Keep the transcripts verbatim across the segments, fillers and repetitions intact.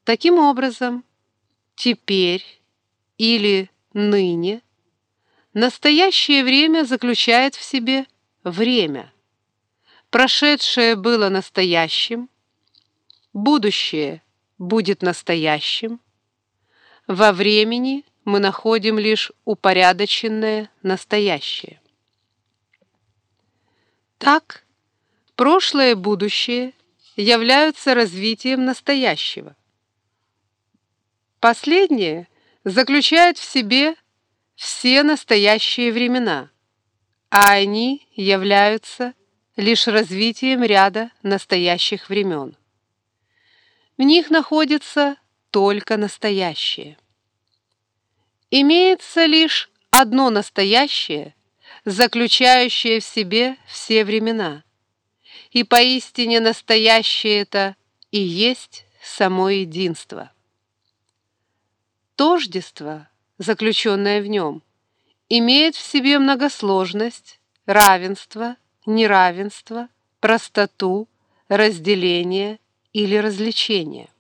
Таким образом, теперь или ныне настоящее время заключает в себе время. Прошедшее было настоящим, будущее будет настоящим. Во времени мы находим лишь упорядоченное настоящее. Так, прошлое и будущее являются развитием настоящего. Последнее заключает в себе все настоящие времена, а они являются лишь развитием ряда настоящих времен. В них находится только настоящее. Имеется лишь одно настоящее, заключающее в себе все времена, и поистине настоящее это и есть само единство. Тождество, заключенное в нем, имеет в себе многосложность, равенство, неравенство, простоту, разделение или развлечение.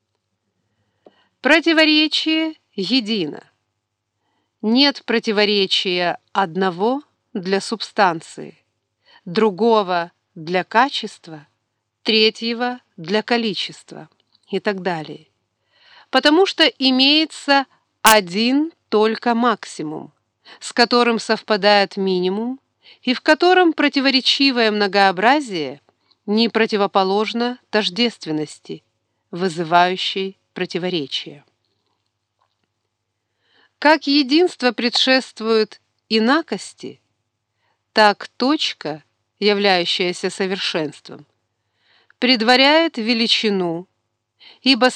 Противоречие едино. Нет противоречия одного для субстанции, другого для качества, третьего для количества и так далее. Потому что имеется один только максимум, с которым совпадает минимум, и в котором противоречивое многообразие не противоположно тождественности, вызывающей противоречие. Как единство предшествует инакости, так точка, являющаяся совершенством, предваряет величину, ибо